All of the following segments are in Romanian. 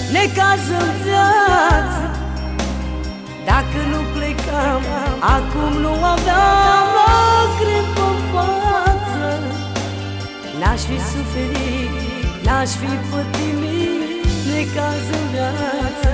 necaz în viață. Dacă nu plecam, acum nu aveam lacrimi pe față. N-aș fi suferit, n-aș fi pătimit, necaz în viață.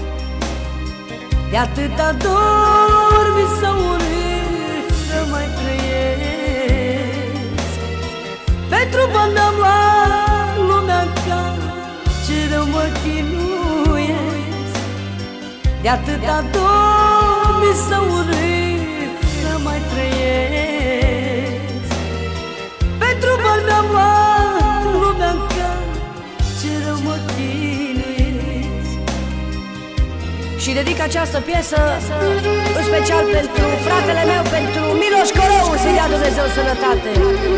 De atâta dor mi s-a urât să mai trăiesc. Pentru bani am luat lumea în cap, ce rău mă chinuiesc. De atâta dor mi s-a urât să mai trăiesc. Pentru bani am luat lumea în cap, ce rău mă chinuiesc. Și dedic această piesă în special pentru fratele meu, pentru Miloș Corou, să-i dea Dumnezeu sănătate.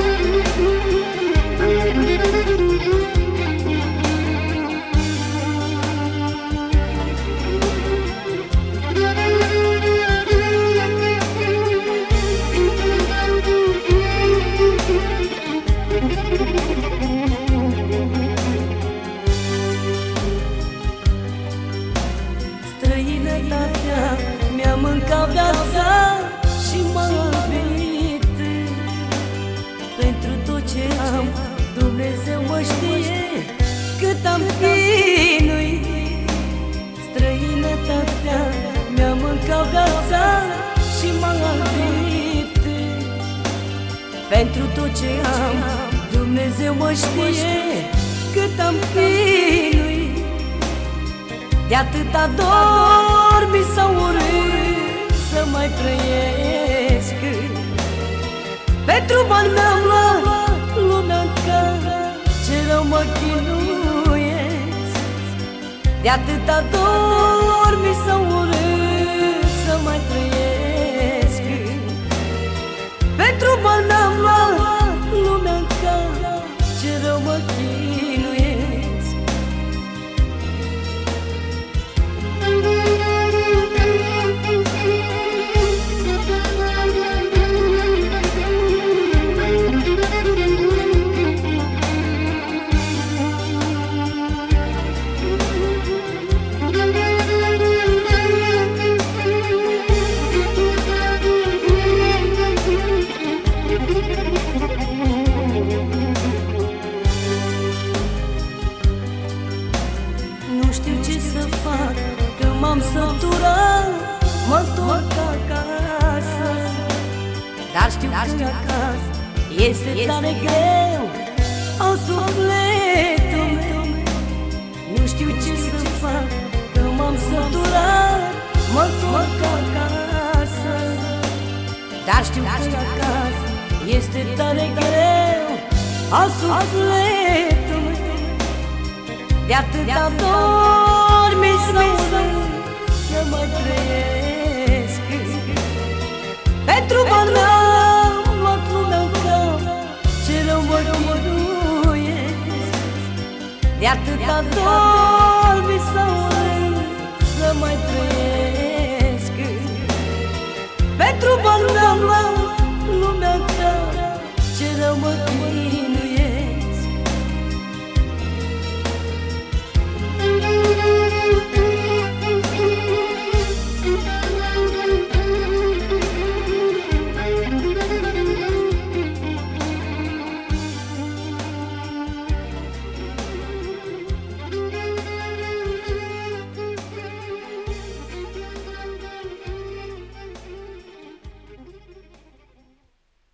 Străinătatea mi-a mâncat viața și m-a iubit. Pentru tot ce am, Dumnezeu mă știe cât am chinuit. Străinătatea mi-a mâncat viața și m-a iubit. Pentru tot ce am, Dumnezeu mă știe cât am chinuit. De atâta dor mi s-a urât să mai trăiesc. Pentru bani mi-am luat lumea în cap, ce rău mă chinuiesc. De atâta dor mi s-a urât să mai trăiesc. Pentru bani mi-am luat lumea în cap, ce rău mă chinuiesc. Nu știu ce să fac, că m-am săturat, mă întorc acasă. Dar știu că acasă este tare greu, au sufletul meu. Nu știu ce să fac, că m-am săturat, mă întorc acasă. Dar știu că acasă este tare greu, au sufletul meu. De atâta dor mi s-a urât să mai trăiesc. Pentru bani mi-am luat lumea în cap, ce rău mă chinuiesc. De atâta dor mi s-a urât să mai trăiesc. Pentru bani mi-am luat lumea în cap, ce rău mă chinuiesc.